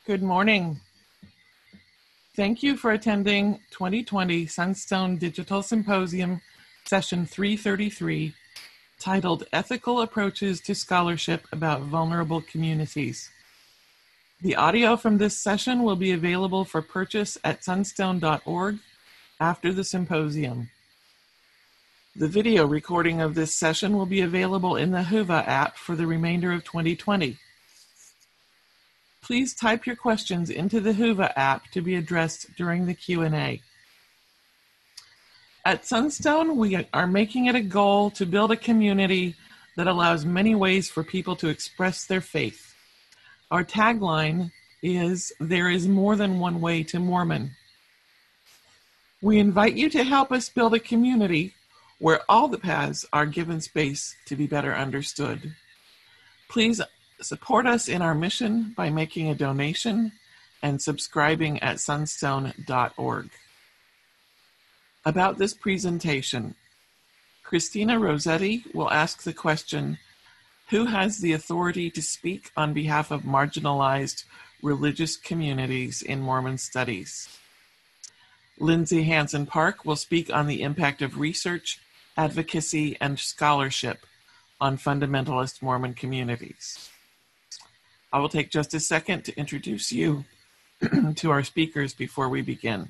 Good morning. Thank you for attending 2020 Sunstone Digital Symposium, Session 333, titled Ethical Approaches to Scholarship About Vulnerable Communities. The audio from this session will be available for purchase at sunstone.org after the symposium. The video recording of this session will be available in the Whova app for the remainder of 2020. Please type your questions into the Whova app to be addressed during the Q&A. At Sunstone, we are making it a goal to build a community that allows many ways for people to express their faith. Our tagline is, "There is more than one way to Mormon." We invite you to help us build a community where all the paths are given space to be better understood. Please support us in our mission by making a donation and subscribing at sunstone.org. About this presentation, Christina Rossetti will ask the question, who has the authority to speak on behalf of marginalized religious communities in Mormon studies? Lindsay Hansen-Park will speak on the impact of research, advocacy, and scholarship on fundamentalist Mormon communities. I will take just a second to introduce you to our speakers before we begin.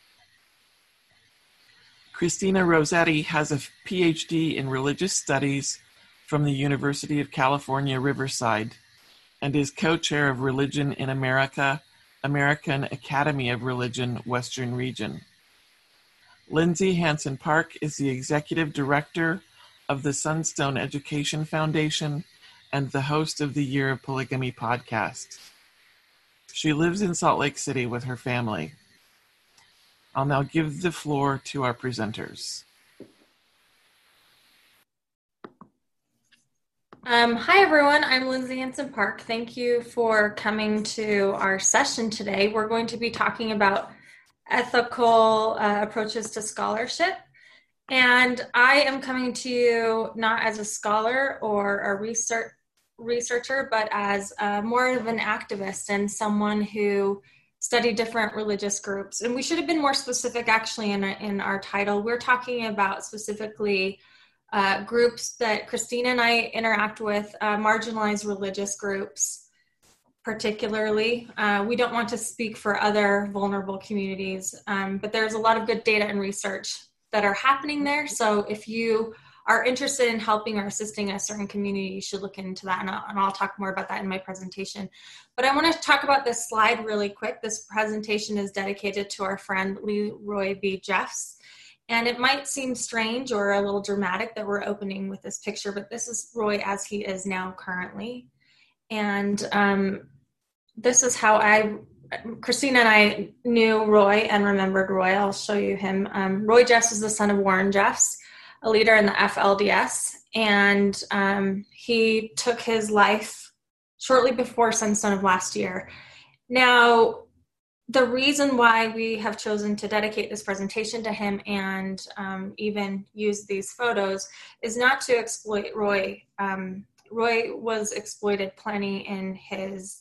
Christina Rossetti has a PhD in religious studies from the University of California, Riverside, and is co-chair of Religion in America, American Academy of Religion, Western Region. Lindsay Hansen-Park is the executive director of the Sunstone Education Foundation and the host of the Year of Polygamy podcast. She lives in Salt Lake City with her family. I'll now give the floor to our presenters. Hi everyone, I'm Lindsay Hansen-Park. Thank you for coming to our session today. We're going to be talking about ethical approaches to scholarship. And I am coming to you not as a scholar or a researcher, but as more of an activist and someone who studied different religious groups. And we should have been more specific actually in our title. We're talking about specifically groups that Christina and I interact with, marginalized religious groups particularly. We don't want to speak for other vulnerable communities, but there's a lot of good data and research that are happening there. So if you are interested in helping or assisting a certain community, you should look into that, and I'll talk more about that in my presentation. But I want to talk about this slide really quick. This presentation is dedicated to our friend Leroy B. Jeffs, and it might seem strange or a little dramatic that we're opening with this picture, but this is Roy as he is now currently. And this is how Christina and I knew Roy and remembered Roy. I'll show you him. Roy Jeffs is the son of Warren Jeffs, a leader in the FLDS, and he took his life shortly before Sunstone of last year. Now, the reason why we have chosen to dedicate this presentation to him and even use these photos is not to exploit Roy. Roy was exploited plenty in his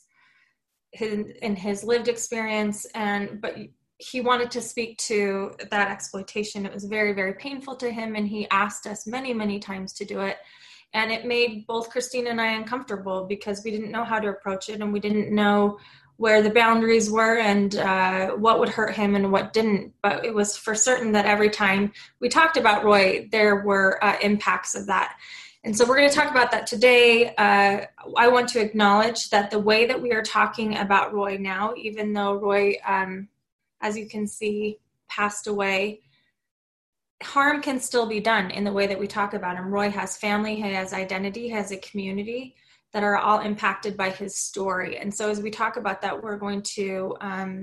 lived experience, but he wanted to speak to that exploitation. It was very, very painful to him, and he asked us many, many times to do it. And it made both Christina and I uncomfortable because we didn't know how to approach it, and we didn't know where the boundaries were and what would hurt him and what didn't. But it was for certain that every time we talked about Roy, there were impacts of that. And so we're going to talk about that today. I want to acknowledge that the way that we are talking about Roy now, even though Roy, as you can see, passed away, harm can still be done in the way that we talk about him. Roy has family, he has identity, he has a community that are all impacted by his story. And so as we talk about that, we're going to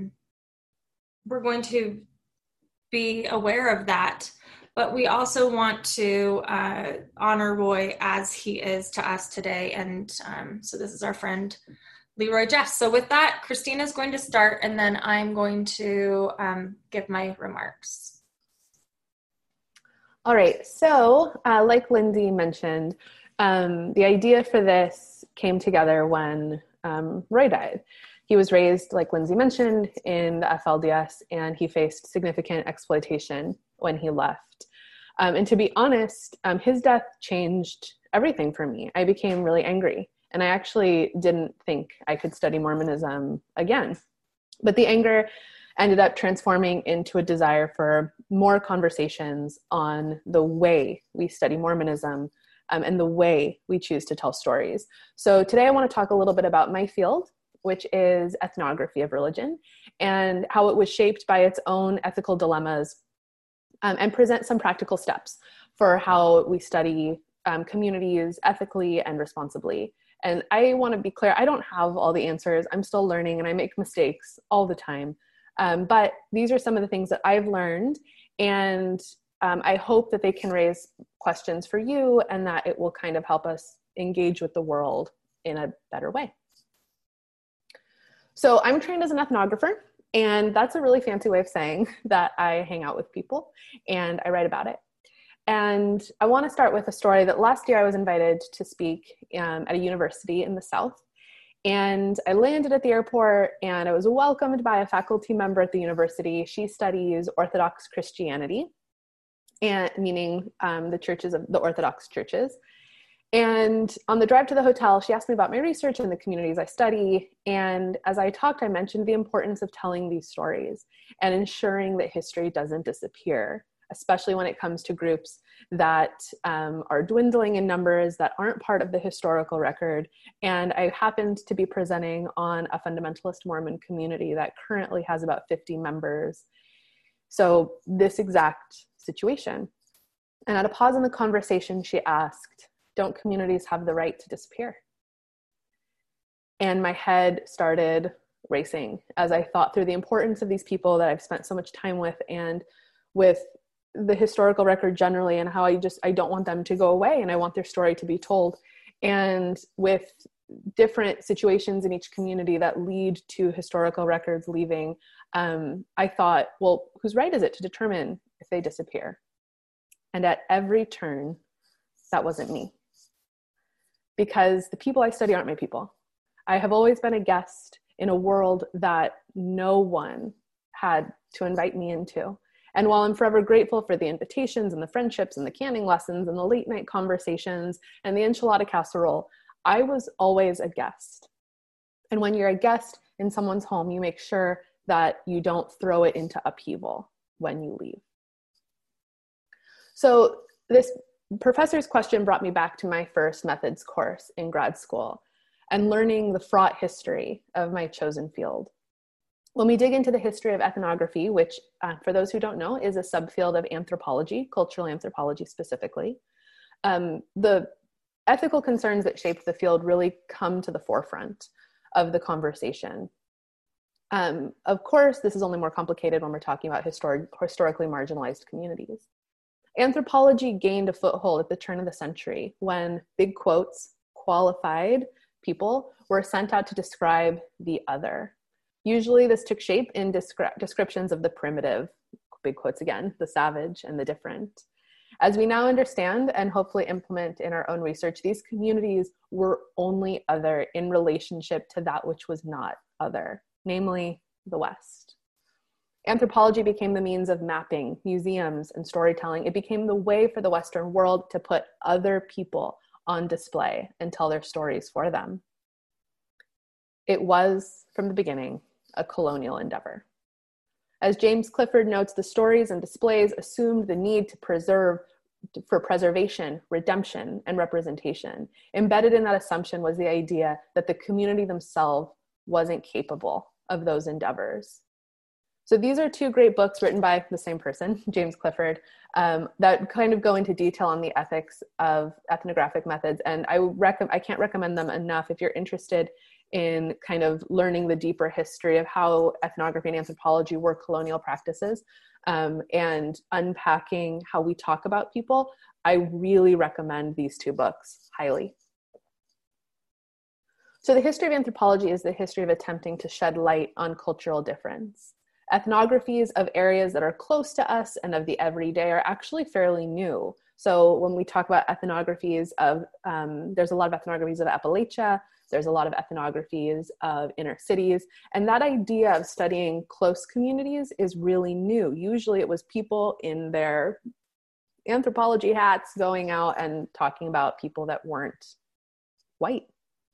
be aware of that. But we also want to honor Roy as he is to us today. And so this is our friend Leroy Jeffs. So with that, Christina's going to start, and then I'm going to give my remarks. All right, so like Lindsay mentioned, the idea for this came together when Roy died. He was raised, like Lindsay mentioned, in the FLDS, and he faced significant exploitation when he left. And to be honest, his death changed everything for me. I became really angry, and I actually didn't think I could study Mormonism again. But the anger ended up transforming into a desire for more conversations on the way we study Mormonism and the way we choose to tell stories. So today I want to talk a little bit about my field, which is ethnography of religion, and how it was shaped by its own ethical dilemmas, and present some practical steps for how we study communities ethically and responsibly. And I want to be clear, I don't have all the answers. I'm still learning and I make mistakes all the time. But these are some of the things that I've learned, and I hope that they can raise questions for you and that it will kind of help us engage with the world in a better way. So I'm trained as an ethnographer, and that's a really fancy way of saying that I hang out with people and I write about it. And I want to start with a story that last year I was invited to speak at a university in the South. And I landed at the airport and I was welcomed by a faculty member at the university. She studies Orthodox Christianity, and meaning the churches of the Orthodox churches. And on the drive to the hotel, she asked me about my research and the communities I study. And as I talked, I mentioned the importance of telling these stories and ensuring that history doesn't disappear, especially when it comes to groups that are dwindling in numbers, that aren't part of the historical record. And I happened to be presenting on a fundamentalist Mormon community that currently has about 50 members. So this exact situation. And at a pause in the conversation, she asked, "Don't communities have the right to disappear?" And my head started racing as I thought through the importance of these people that I've spent so much time with, and with the historical record generally, and how I don't want them to go away and I want their story to be told. And with different situations in each community that lead to historical records leaving, I thought, well, whose right is it to determine if they disappear? And at every turn, that wasn't me. Because the people I study aren't my people. I have always been a guest in a world that no one had to invite me into. And while I'm forever grateful for the invitations and the friendships and the canning lessons and the late night conversations and the enchilada casserole, I was always a guest. And when you're a guest in someone's home, you make sure that you don't throw it into upheaval when you leave. So this professor's question brought me back to my first methods course in grad school and learning the fraught history of my chosen field. When we dig into the history of ethnography, which for those who don't know is a subfield of anthropology, cultural anthropology specifically, the ethical concerns that shaped the field really come to the forefront of the conversation. Of course, this is only more complicated when we're talking about historically marginalized communities. Anthropology gained a foothold at the turn of the century when, big quotes, qualified people were sent out to describe the other. Usually this took shape in descriptions of the primitive, big quotes again, the savage and the different. As we now understand and hopefully implement in our own research, these communities were only other in relationship to that which was not other, namely the West. Anthropology became the means of mapping, museums, and storytelling. It became the way for the Western world to put other people on display and tell their stories for them. It was, from the beginning, a colonial endeavor. As James Clifford notes, the stories and displays assumed the need to preserve for preservation, redemption, and representation. Embedded in that assumption was the idea that the community themselves wasn't capable of those endeavors. So these are two great books written by the same person, James Clifford, that kind of go into detail on the ethics of ethnographic methods. And I can't recommend them enough if you're interested in kind of learning the deeper history of how ethnography and anthropology were colonial practices, and unpacking how we talk about people. I really recommend these two books highly. So the history of anthropology is the history of attempting to shed light on cultural difference. Ethnographies of areas that are close to us and of the everyday are actually fairly new. So when we talk about ethnographies of, there's a lot of ethnographies of Appalachia, there's a lot of ethnographies of inner cities, and that idea of studying close communities is really new. Usually it was people in their anthropology hats going out and talking about people that weren't white.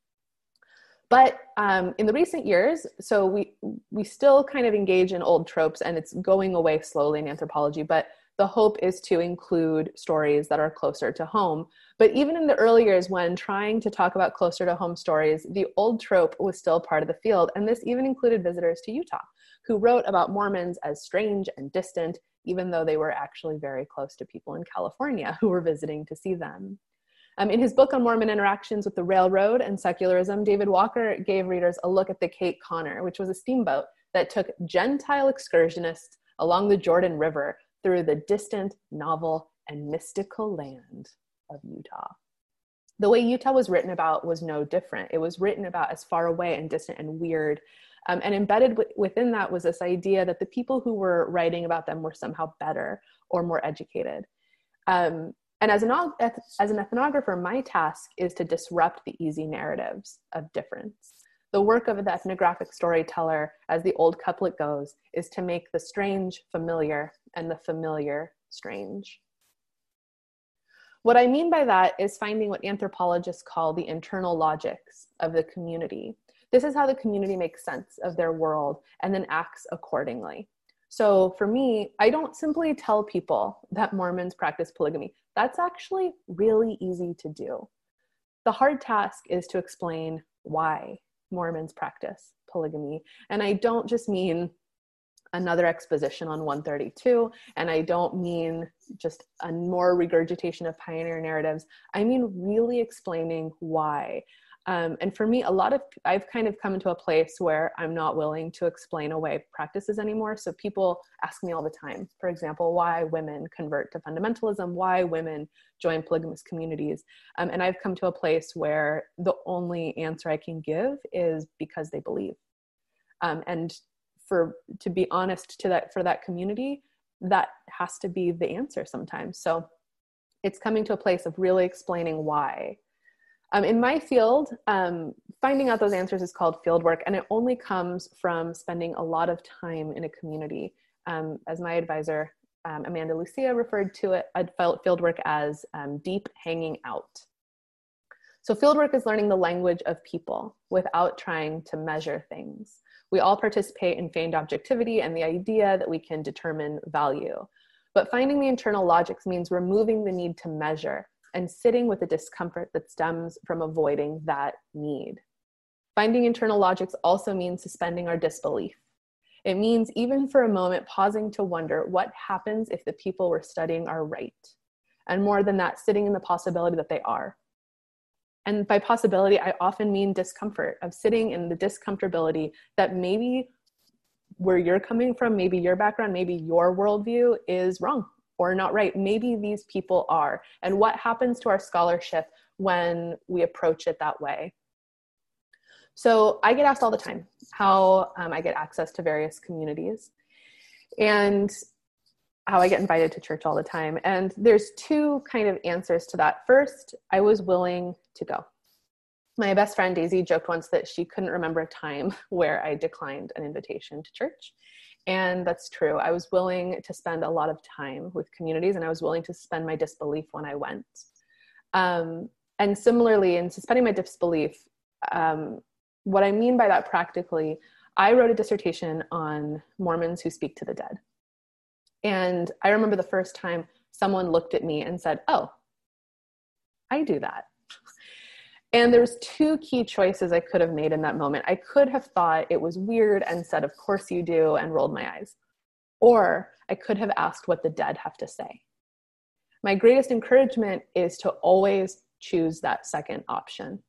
But in the recent years, so we still kind of engage in old tropes, and it's going away slowly in anthropology, but the hope is to include stories that are closer to home. But even in the early years, when trying to talk about closer to home stories, the old trope was still part of the field. And this even included visitors to Utah, who wrote about Mormons as strange and distant, even though they were actually very close to people in California who were visiting to see them. In his book on Mormon interactions with the railroad and secularism, David Walker gave readers a look at the Kate Connor, which was a steamboat that took Gentile excursionists along the Jordan River through the distant, novel, and mystical land of Utah. The way Utah was written about was no different. It was written about as far away and distant and weird. And embedded within that was this idea that the people who were writing about them were somehow better or more educated. And as an ethnographer, my task is to disrupt the easy narratives of difference. The work of the ethnographic storyteller, as the old couplet goes, is to make the strange familiar and the familiar strange. What I mean by that is finding what anthropologists call the internal logics of the community. This is how the community makes sense of their world and then acts accordingly. So for me, I don't simply tell people that Mormons practice polygamy. That's actually really easy to do. The hard task is to explain why Mormons practice polygamy. And I don't just mean another exposition on 132, and I don't mean just a more regurgitation of pioneer narratives. I mean really explaining why. And for me, I've kind of come into a place where I'm not willing to explain away practices anymore. So people ask me all the time, for example, why women convert to fundamentalism, why women join polygamous communities. And I've come to a place where the only answer I can give is because they believe. And to be honest for that community, that has to be the answer sometimes. So it's coming to a place of really explaining why. In my field, finding out those answers is called fieldwork, and it only comes from spending a lot of time in a community. As my advisor, Amanda Lucia, referred to it, I'd fieldwork as deep hanging out. So fieldwork is learning the language of people without trying to measure things. We all participate in feigned objectivity and the idea that we can determine value. But finding the internal logics means removing the need to measure and sitting with the discomfort that stems from avoiding that need. Finding internal logics also means suspending our disbelief. It means, even for a moment, pausing to wonder what happens if the people we're studying are right. And more than that, sitting in the possibility that they are. And by possibility, I often mean discomfort, of sitting in the discomfortability that maybe where you're coming from, maybe your background, maybe your worldview is wrong or not right. Maybe these people are. And what happens to our scholarship when we approach it that way? So I get asked all the time how I get access to various communities and how I get invited to church all the time. And there's two kind of answers to that. First, I was willing to go. My best friend Daisy joked once that she couldn't remember a time where I declined an invitation to church. And that's true. I was willing to spend a lot of time with communities, and I was willing to suspend my disbelief when I went. And similarly, in suspending my disbelief, what I mean by that practically, I wrote a dissertation on Mormons who speak to the dead. And I remember the first time someone looked at me and said, "Oh, I do that." And there was two key choices I could have made in that moment. I could have thought it was weird and said, "Of course you do," and rolled my eyes. Or I could have asked what the dead have to say. My greatest encouragement is to always choose that second option.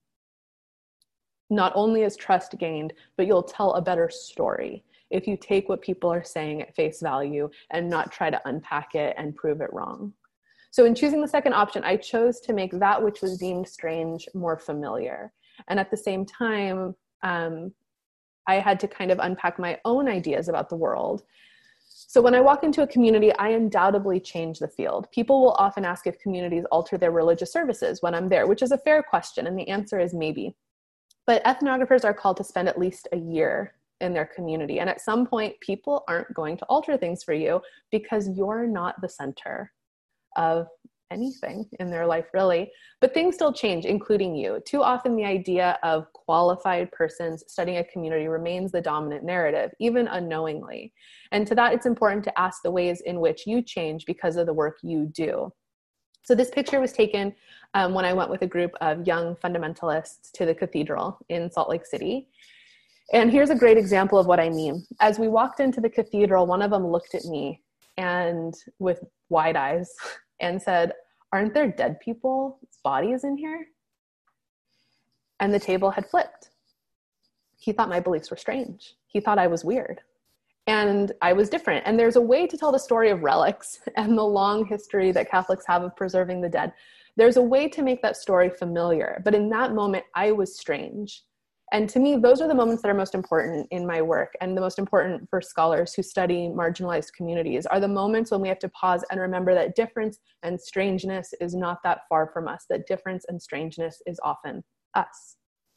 Not only is trust gained, but you'll tell a better story if you take what people are saying at face value and not try to unpack it and prove it wrong. So in choosing the second option, I chose to make that which was deemed strange more familiar. And at the same time, I had to kind of unpack my own ideas about the world. So when I walk into a community, I undoubtedly change the field. People will often ask if communities alter their religious services when I'm there, which is a fair question, and the answer is maybe. But ethnographers are called to spend at least a year in their community. And at some point, people aren't going to alter things for you because you're not the center of anything in their life, really. But things still change, including you. Too often, the idea of qualified persons studying a community remains the dominant narrative, even unknowingly. And to that, it's important to ask the ways in which you change because of the work you do. So this picture was taken when I went with a group of young fundamentalists to the cathedral in Salt Lake City. And here's a great example of what I mean. As we walked into the cathedral, one of them looked at me and with wide eyes and said, "Aren't there dead people's bodies in here?" And the table had flipped. He thought my beliefs were strange. He thought I was weird. And I was different. And there's a way to tell the story of relics and the long history that Catholics have of preserving the dead. There's a way to make that story familiar. But in that moment, I was strange. And to me, those are the moments that are most important in my work, and the most important for scholars who study marginalized communities are the moments when we have to pause and remember that difference and strangeness is not that far from us, that difference and strangeness is often us.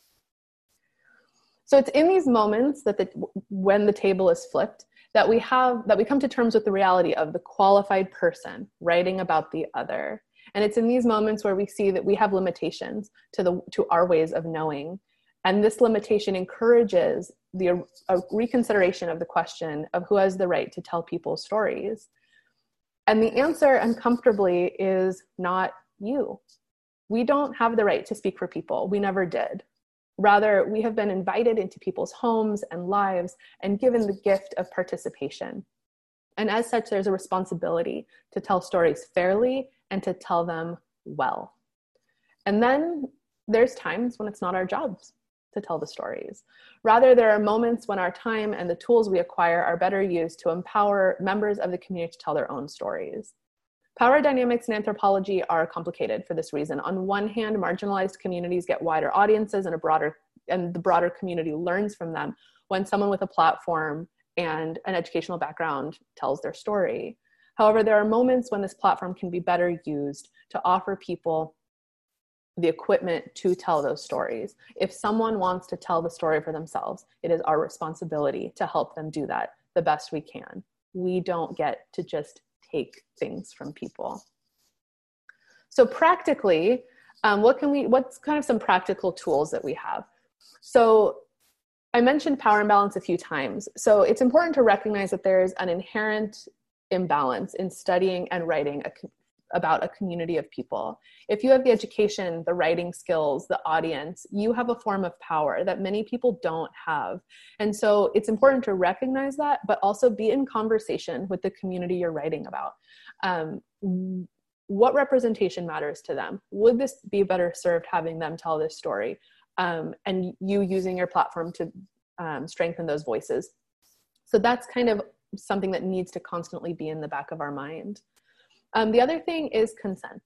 So it's in these moments that when the table is flipped, that we come to terms with the reality of the qualified person writing about the other. And it's in these moments where we see that we have limitations to our ways of knowing. And this limitation encourages a reconsideration of the question of who has the right to tell people's stories. And the answer, uncomfortably, is not you. We don't have the right to speak for people. We never did. Rather, we have been invited into people's homes and lives and given the gift of participation. And as such, there's a responsibility to tell stories fairly and to tell them well. And then there's times when it's not our jobs to tell the stories. Rather, there are moments when our time and the tools we acquire are better used to empower members of the community to tell their own stories. Power dynamics in anthropology are complicated for this reason. On one hand, marginalized communities get wider audiences and the broader community learns from them when someone with a platform and an educational background tells their story. However, there are moments when this platform can be better used to offer people the equipment to tell those stories. If someone wants to tell the story for themselves, it is our responsibility to help them do that the best we can. We don't get to just take things from people. So practically, what's kind of some practical tools that we have? So I mentioned power imbalance a few times. So it's important to recognize that there is an inherent imbalance in studying and writing about a community of people. If you have the education, the writing skills, the audience, you have a form of power that many people don't have. And so it's important to recognize that, but also be in conversation with the community you're writing about. What representation matters to them? Would this be better served having them tell this story? And you using your platform to strengthen those voices. So that's kind of something that needs to constantly be in the back of our mind. The other thing is consent.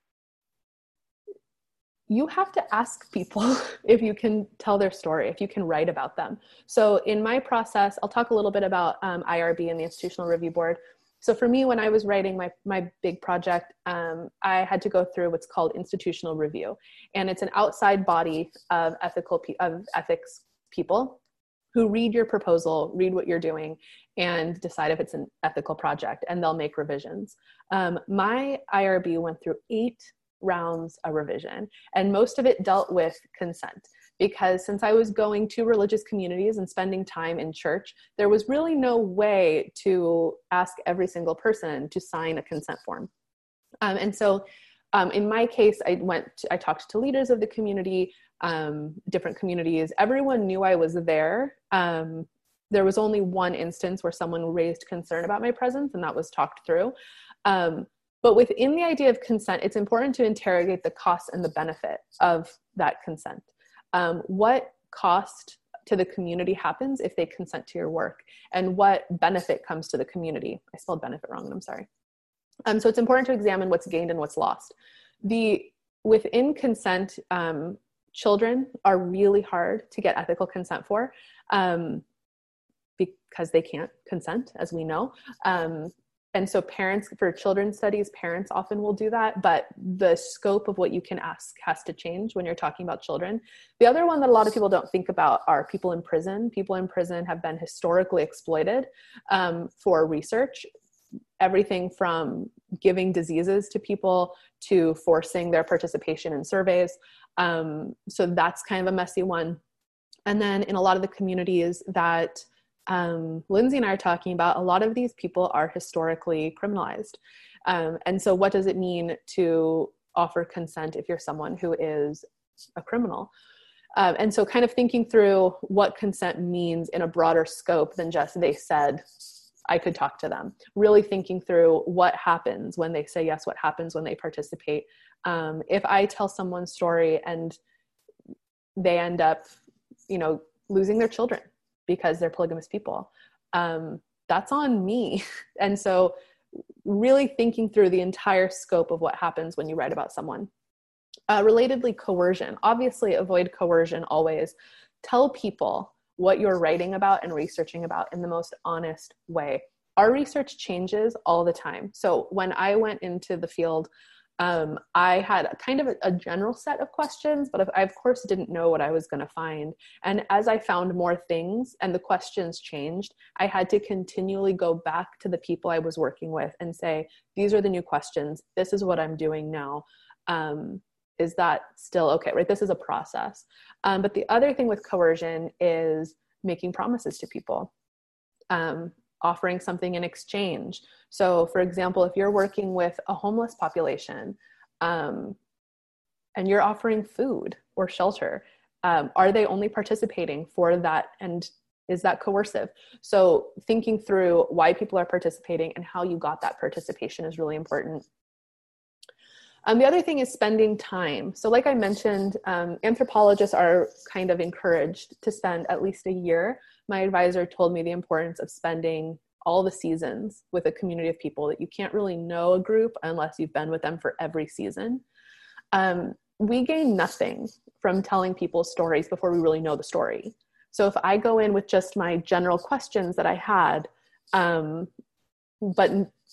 You have to ask people if you can tell their story, if you can write about them. So in my process, I'll talk a little bit about IRB and the Institutional Review Board. So for me, when I was writing my big project, I had to go through what's called institutional review. And it's an outside body of ethics people who read your proposal, read what you're doing, and decide if it's an ethical project, and they'll make revisions. My IRB went through 8 rounds of revision, and most of it dealt with consent, because since I was going to religious communities and spending time in church, there was really no way to ask every single person to sign a consent form. And so in my case, I talked to leaders of the community, different communities. Everyone knew I was there. There was only one instance where someone raised concern about my presence, and that was talked through. But within the idea of consent, it's important to interrogate the cost and the benefit of that consent. What cost to the community happens if they consent to your work, and what benefit comes to the community? I spelled benefit wrong, and I'm sorry. So it's important to examine what's gained and what's lost. Within consent, children are really hard to get ethical consent for. because they can't consent, as we know. And so parents, for children's studies, parents often will do that, but the scope of what you can ask has to change when you're talking about children. The other one that a lot of people don't think about are people in prison. People in prison have been historically exploited for research, everything from giving diseases to people to forcing their participation in surveys. So that's kind of a messy one. And then in a lot of the communities that Lindsay and I are talking about, a lot of these people are historically criminalized. And so what does it mean to offer consent if you're someone who is a criminal? And so kind of thinking through what consent means in a broader scope than just they said, I could talk to them. Really thinking through what happens when they say yes, what happens when they participate. If I tell someone's story and they end up, losing their children because they're polygamous people, that's on me. And so really thinking through the entire scope of what happens when you write about someone. Relatedly, coercion. Obviously, avoid coercion always. Tell people what you're writing about and researching about in the most honest way. Our research changes all the time. So when I went into the field, I had kind of a general set of questions, but I of course didn't know what I was going to find. And as I found more things and the questions changed, I had to continually go back to the people I was working with and say, these are the new questions. This is what I'm doing now. Is that still okay? Right? This is a process. But the other thing with coercion is making promises to people, offering something in exchange. So for example, if you're working with a homeless population, and you're offering food or shelter, are they only participating for that? And is that coercive? So thinking through why people are participating and how you got that participation is really important. The other thing is spending time. So like I mentioned, anthropologists are kind of encouraged to spend at least a year. My advisor told me the importance of spending all the seasons with a community of people, that you can't really know a group unless you've been with them for every season. We gain nothing from telling people stories before we really know the story. So if I go in with just my general questions that I had, but,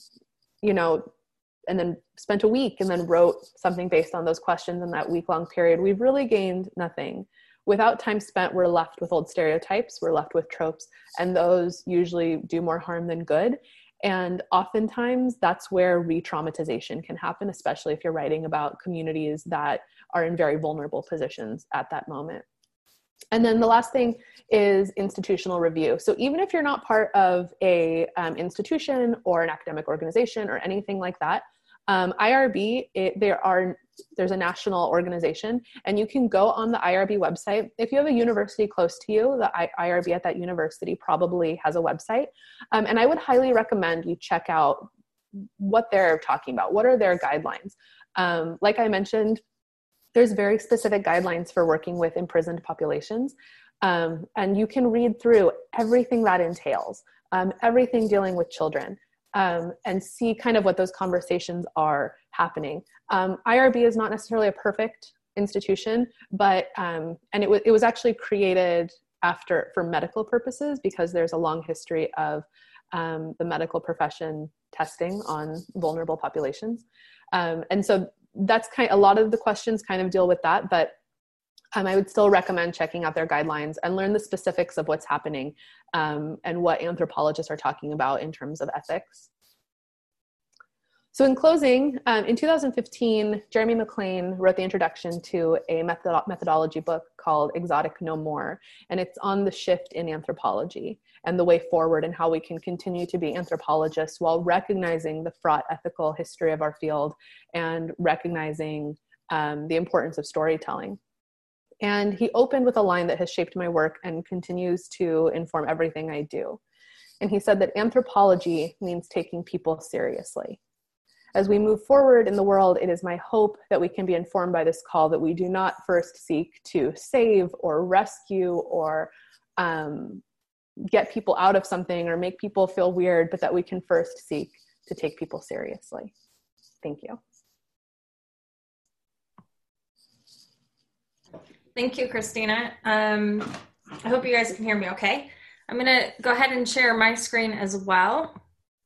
and then spent a week and then wrote something based on those questions in that week-long period, we've really gained nothing. Without time spent, we're left with old stereotypes, we're left with tropes, and those usually do more harm than good. And oftentimes that's where re-traumatization can happen, especially if you're writing about communities that are in very vulnerable positions at that moment. And then the last thing is institutional review. So even if you're not part of a institution or an academic organization or anything like that, IRB, there's a national organization, and you can go on the IRB website. If you have a university close to you, the IRB at that university probably has a website. And I would highly recommend you check out what they're talking about. What are their guidelines? Like I mentioned, there's very specific guidelines for working with imprisoned populations. And you can read through everything that entails, everything dealing with children. And see kind of what those conversations are happening. IRB is not necessarily a perfect institution, but and it was actually created for medical purposes, because there's a long history of the medical profession testing on vulnerable populations. And so that's a lot of the questions kind of deal with that, but I would still recommend checking out their guidelines and learn the specifics of what's happening and what anthropologists are talking about in terms of ethics. So in closing, in 2015, Jeremy McLean wrote the introduction to a methodology book called Exotic No More, and it's on the shift in anthropology and the way forward and how we can continue to be anthropologists while recognizing the fraught ethical history of our field and recognizing the importance of storytelling. And he opened with a line that has shaped my work and continues to inform everything I do. And he said that anthropology means taking people seriously. As we move forward in the world, it is my hope that we can be informed by this call, that we do not first seek to save or rescue or get people out of something or make people feel weird, but that we can first seek to take people seriously. Thank you. Thank you, Christina. I hope you guys can hear me okay. I'm going to go ahead and share my screen as well.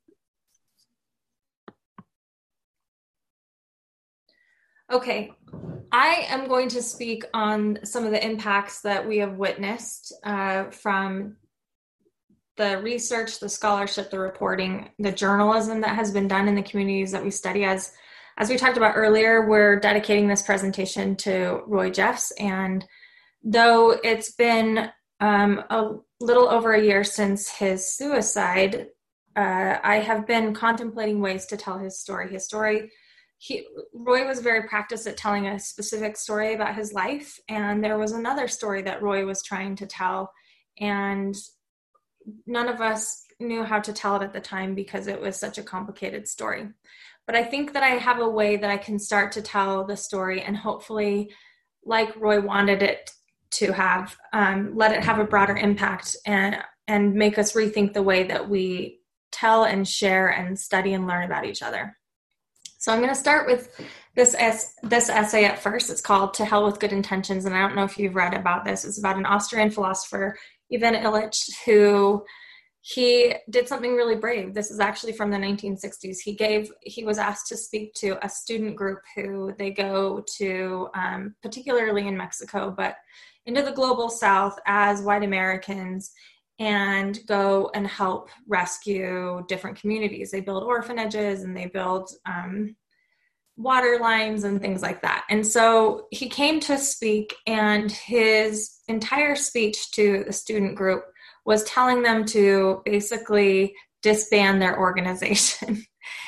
Okay, I am going to speak on some of the impacts that we have witnessed from the research, the scholarship, the reporting, the journalism that has been done in the communities that we study. As we talked about earlier, we're dedicating this presentation to Roy Jeffs, and though it's been a little over a year since his suicide, I have been contemplating ways to tell his story. Roy was very practiced at telling a specific story about his life, and there was another story that Roy was trying to tell, and none of us knew how to tell it at the time because it was such a complicated story. But I think that I have a way that I can start to tell the story, and hopefully, like Roy wanted it to have, let it have a broader impact and make us rethink the way that we tell and share and study and learn about each other. So I'm going to start with this essay at first. It's called To Hell with Good Intentions, and I don't know if you've read about this. It's about an Austrian philosopher, Ivan Illich, who he did something really brave. This is actually from the 1960s. He was asked to speak to a student group who they go to, particularly in Mexico, but into the global South as white Americans, and go and help rescue different communities. They build orphanages and they build water lines and things like that. And so he came to speak, and his entire speech to the student group was telling them to basically disband their organization.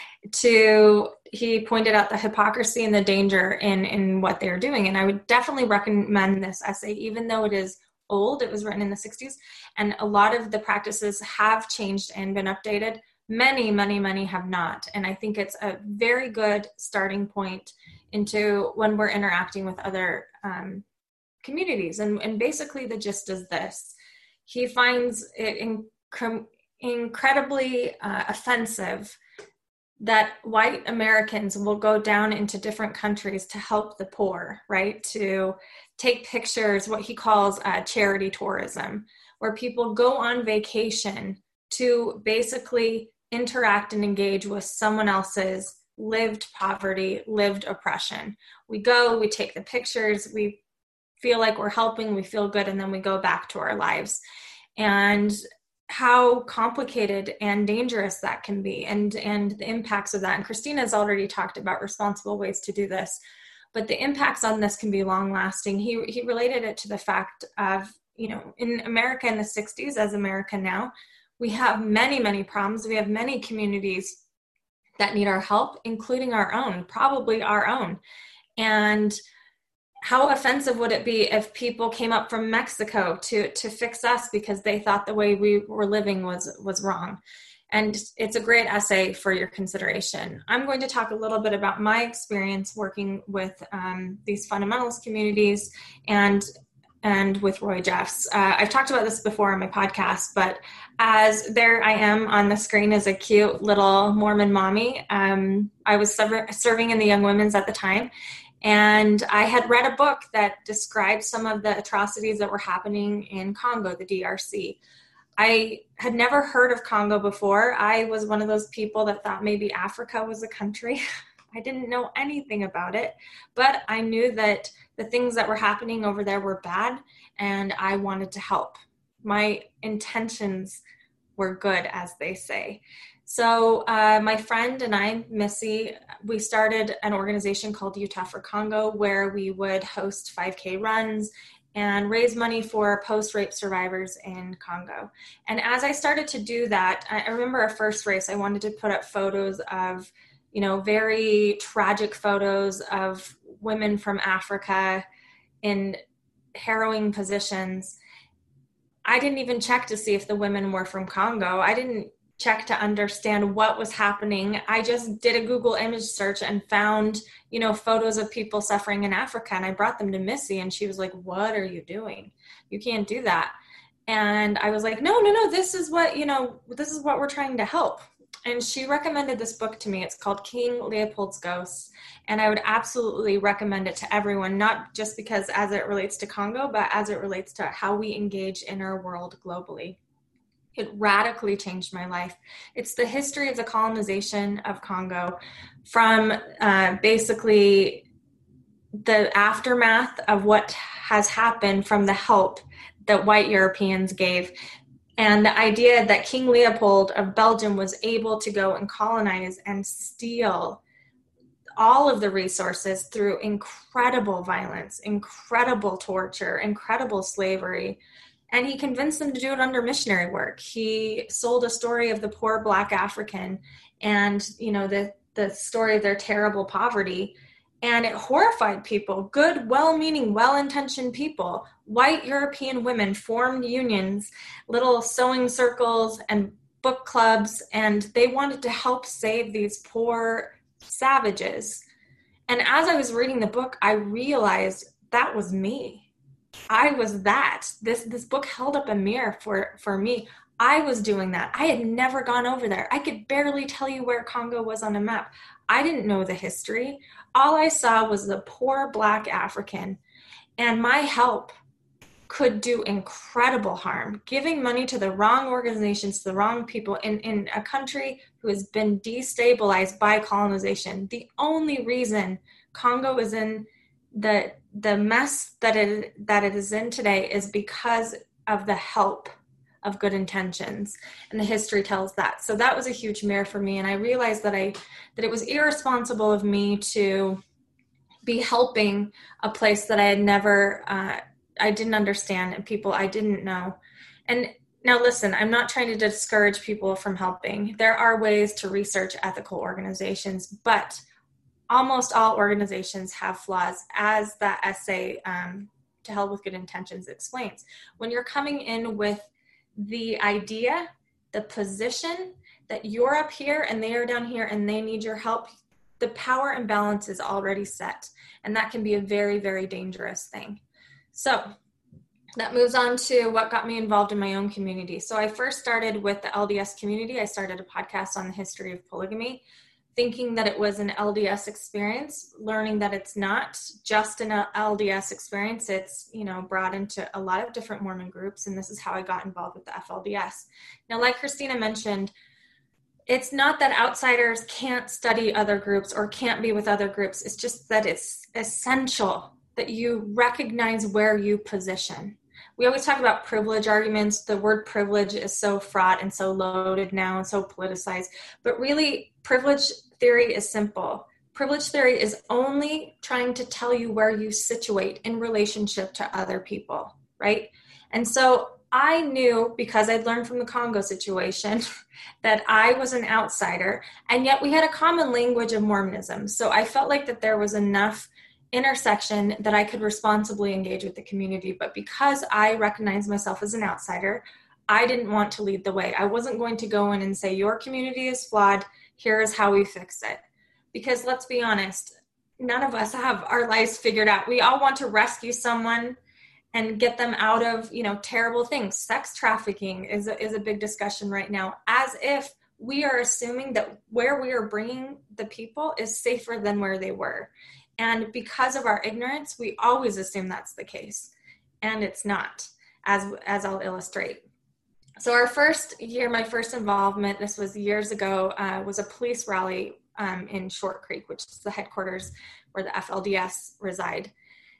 He pointed out the hypocrisy and the danger in what they're doing. And I would definitely recommend this essay, even though it is old. It was written in the 60s, and a lot of the practices have changed and been updated. Many have not. And I think it's a very good starting point into when we're interacting with other communities. And basically the gist is this. He finds it incredibly offensive that white Americans will go down into different countries to help the poor, right? To take pictures, what he calls charity tourism, where people go on vacation to basically interact and engage with someone else's lived poverty, lived oppression. We go, we take the pictures, we feel like we're helping, we feel good, and then we go back to our lives. And how complicated and dangerous that can be, and the impacts of that. And Christina's already talked about responsible ways to do this, but the impacts on this can be long lasting. He related it to the fact of, in America in the 60s, as America now, we have many problems. We have many communities that need our help, including our own, probably our own. And how offensive would it be if people came up from Mexico to fix us because they thought the way we were living was wrong? And it's a great essay for your consideration. I'm going to talk a little bit about my experience working with these fundamentalist communities and with Roy Jeffs. I've talked about this before on my podcast, but as there I am on the screen as a cute little Mormon mommy, I was serving in the Young Women's at the time. And I had read a book that described some of the atrocities that were happening in Congo, the DRC. I had never heard of Congo before. I was one of those people that thought maybe Africa was a country. I didn't know anything about it, but I knew that the things that were happening over there were bad, and I wanted to help. My intentions were good, as they say. So my friend and I, Missy, we started an organization called Utah for Congo, where we would host 5K runs and raise money for post-rape survivors in Congo. And as I started to do that, I remember our first race, I wanted to put up photos of, very tragic photos of women from Africa in harrowing positions. I didn't even check to see if the women were from Congo. I didn't check to understand what was happening. I just did a Google image search and found, photos of people suffering in Africa. And I brought them to Missy, and she was like, "What are you doing? You can't do that." And I was like, no, this is what we're trying to help. And she recommended this book to me. It's called King Leopold's Ghosts. And I would absolutely recommend it to everyone, not just because as it relates to Congo, but as it relates to how we engage in our world globally. It radically changed my life. It's the history of the colonization of Congo from basically the aftermath of what has happened from the help that white Europeans gave. And the idea that King Leopold of Belgium was able to go and colonize and steal all of the resources through incredible violence, incredible torture, incredible slavery. And he convinced them to do it under missionary work. He sold a story of the poor Black African and, you know, the story of their terrible poverty. And it horrified people, good, well-meaning, well-intentioned people. White European women formed unions, little sewing circles and book clubs, and they wanted to help save these poor savages. And as I was reading the book, I realized that was me. I was that. This book held up a mirror for me. I was doing that. I had never gone over there. I could barely tell you where Congo was on a map. I didn't know the history. All I saw was the poor Black African, and my help could do incredible harm, giving money to the wrong organizations, to the wrong people in a country who has been destabilized by colonization. The only reason Congo is in the mess that it is in today is because of the help of good intentions, and the history tells that. So that was a huge mirror for me, and I realized that it was irresponsible of me to be helping a place that I had never I didn't understand, and people I didn't know. And now listen, I'm not trying to discourage people from helping. There are ways to research ethical organizations, but almost all organizations have flaws, as that essay, To Hell with Good Intentions, explains. When you're coming in with the idea, the position that you're up here and they are down here and they need your help, the power imbalance is already set. And that can be a very, very dangerous thing. So that moves on to what got me involved in my own community. So I first started with the LDS community. I started a podcast on the history of polygamy, thinking that it was an LDS experience, learning that it's not just an LDS experience. It's, you know, brought into a lot of different Mormon groups. And this is how I got involved with the FLDS. Now, like Christina mentioned, it's not that outsiders can't study other groups or can't be with other groups. It's just that it's essential that you recognize where you position. We always talk about privilege arguments. The word privilege is so fraught and so loaded now and so politicized. But really, privilege theory is simple. Privilege theory is only trying to tell you where you situate in relationship to other people, right? And so I knew, because I'd learned from the Congo situation, that I was an outsider, and yet we had a common language of Mormonism. So I felt like that there was enough intersection that I could responsibly engage with the community. But because I recognized myself as an outsider, I didn't want to lead the way. I wasn't going to go in and say, your community is flawed, here is how we fix it. Because let's be honest, none of us have our lives figured out. We all want to rescue someone and get them out of, you know, terrible things. Sex trafficking is a big discussion right now, as if we are assuming that where we are bringing the people is safer than where they were. And because of our ignorance, we always assume that's the case. And it's not, as I'll illustrate. So our first year, my first involvement, this was years ago, was a police rally in Short Creek, which is the headquarters where the FLDS reside.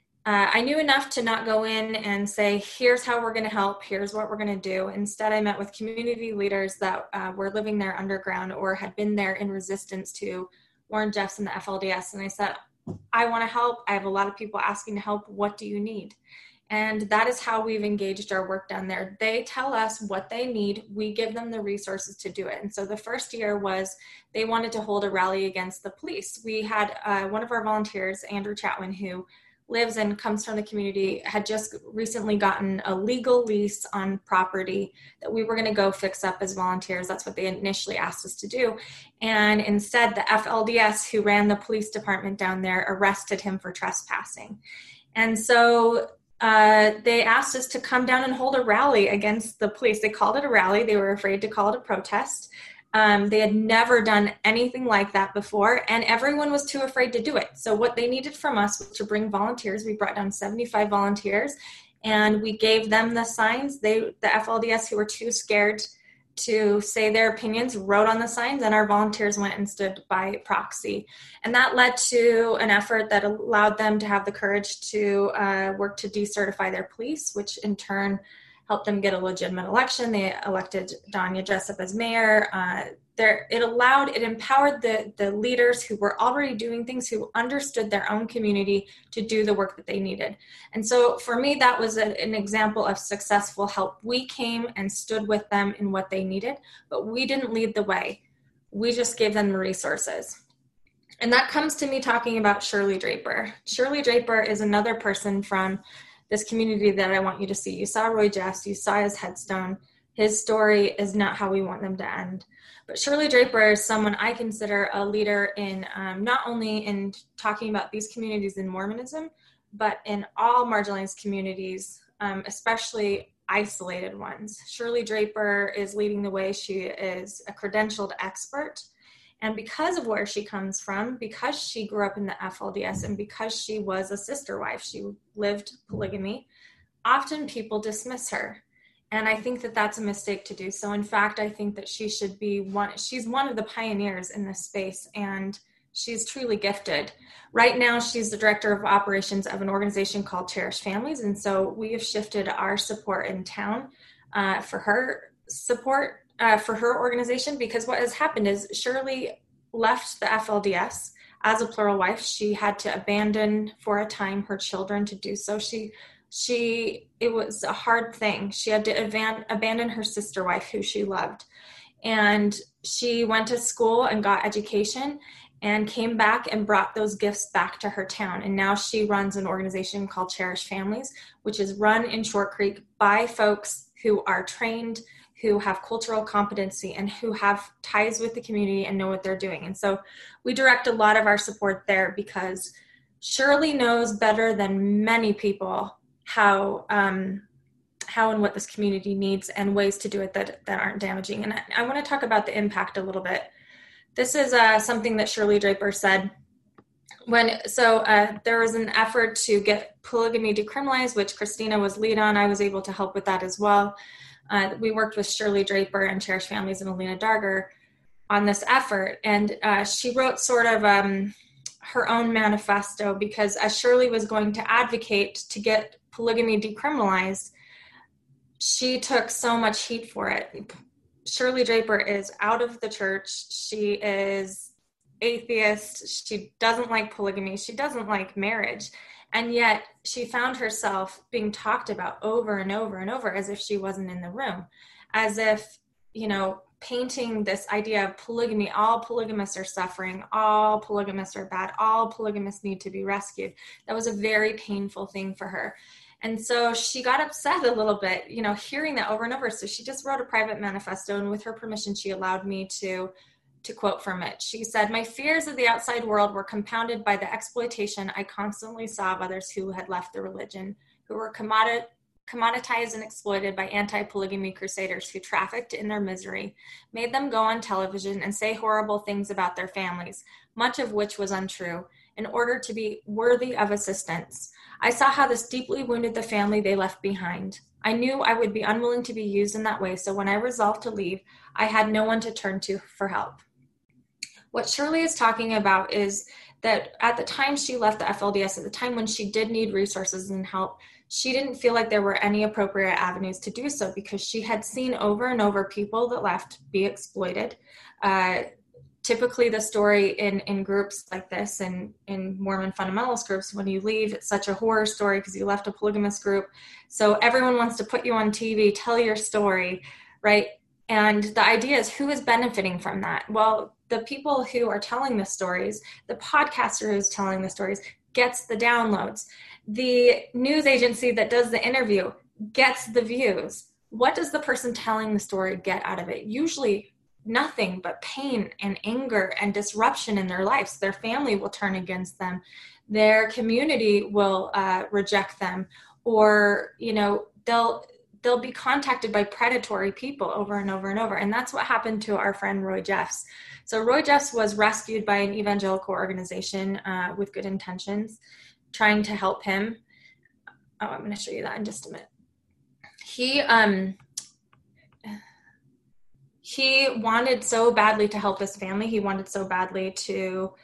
I knew enough to not go in and say, here's how we're going to help, here's what we're going to do. Instead, I met with community leaders that were living there underground or had been there in resistance to Warren Jeffs and the FLDS. And I said, I want to help. I have a lot of people asking to help. What do you need? And that is how we've engaged our work down there. They tell us what they need. We give them the resources to do it. And so the first year was they wanted to hold a rally against the police. We had one of our volunteers, Andrew Chatwin, who lives and comes from the community, had just recently gotten a legal lease on property that we were going to go fix up as volunteers. That's what they initially asked us to do. And instead, the FLDS, who ran the police department down there, arrested him for trespassing. And so they asked us to come down and hold a rally against the police. They called it a rally. They were afraid to call it a protest. They had never done anything like that before, and everyone was too afraid to do it. So what they needed from us was to bring volunteers. We brought down 75 volunteers, and we gave them the signs. The FLDS, who were too scared to say their opinions, wrote on the signs, and our volunteers went and stood by proxy. And that led to an effort that allowed them to have the courage to work to decertify their police, which in turn helped them get a legitimate election. They elected Danya Jessup as mayor. It empowered the leaders who were already doing things, who understood their own community to do the work that they needed. And so for me, that was an example of successful help. We came and stood with them in what they needed, but we didn't lead the way. We just gave them the resources. And that comes to me talking about Shirley Draper. Shirley Draper is another person from this community that I want you to see. You saw Roy Jeffs, you saw his headstone. His story is not how we want them to end. But Shirley Draper is someone I consider a leader in not only in talking about these communities in Mormonism, but in all marginalized communities, especially isolated ones. Shirley Draper is leading the way. She is a credentialed expert. And because of where she comes from, because she grew up in the FLDS, and because she was a sister wife, she lived polygamy, often people dismiss her. And I think that that's a mistake to do so. In fact, I think that she should be she's one of the pioneers in this space, and she's truly gifted. Right now, she's the director of operations of an organization called Cherished Families. And so we have shifted our support in town for her support for her organization, because what has happened is Shirley left the FLDS as a plural wife. She had to abandon for a time her children to do so. It was a hard thing. She had to abandon her sister wife who she loved. And she went to school and got education and came back and brought those gifts back to her town. And now she runs an organization called Cherished Families, which is run in Short Creek by folks who are trained, who have cultural competency, and who have ties with the community and know what they're doing. And so we direct a lot of our support there, because Shirley knows better than many people how and what this community needs, and ways to do it that aren't damaging. And I want to talk about the impact a little bit. This is something that Shirley Draper said. There was an effort to get polygamy decriminalized, which Christina was lead on. I was able to help with that as well. We worked with Shirley Draper and Cherished Families and Alina Darger on this effort. And she wrote sort of her own manifesto, because as Shirley was going to advocate to get polygamy decriminalized, she took so much heat for it. Shirley Draper is out of the church. She is atheist. She doesn't like polygamy. She doesn't like marriage. And yet she found herself being talked about over and over and over as if she wasn't in the room, as if, painting this idea of polygamy, all polygamists are suffering, all polygamists are bad, all polygamists need to be rescued. That was a very painful thing for her. And so she got upset a little bit, hearing that over and over. So she just wrote a private manifesto, and with her permission, she allowed me to quote from it. She said, "My fears of the outside world were compounded by the exploitation I constantly saw of others who had left the religion, who were commoditized and exploited by anti-polygamy crusaders who trafficked in their misery, made them go on television and say horrible things about their families, much of which was untrue, in order to be worthy of assistance. I saw how this deeply wounded the family they left behind. I knew I would be unwilling to be used in that way, so when I resolved to leave, I had no one to turn to for help." What Shirley is talking about is that at the time she left the FLDS, at the time when she did need resources and help, she didn't feel like there were any appropriate avenues to do so, because she had seen over and over people that left be exploited. Typically the story in groups like this, and in Mormon fundamentalist groups, when you leave, it's such a horror story because you left a polygamous group. So everyone wants to put you on TV, tell your story, right? And the idea is, who is benefiting from that? Well, the people who are telling the stories, the podcaster who's telling the stories, gets the downloads. The news agency that does the interview gets the views. What does the person telling the story get out of it? Usually nothing but pain and anger and disruption in their lives. Their family will turn against them. Their community will reject them, or, they'll be contacted by predatory people over and over and over. And that's what happened to our friend Roy Jeffs. So Roy Jeffs was rescued by an evangelical organization with good intentions, trying to help him. Oh, I'm going to show you that in just a minute. he wanted so badly to help his family. He wanted so badly to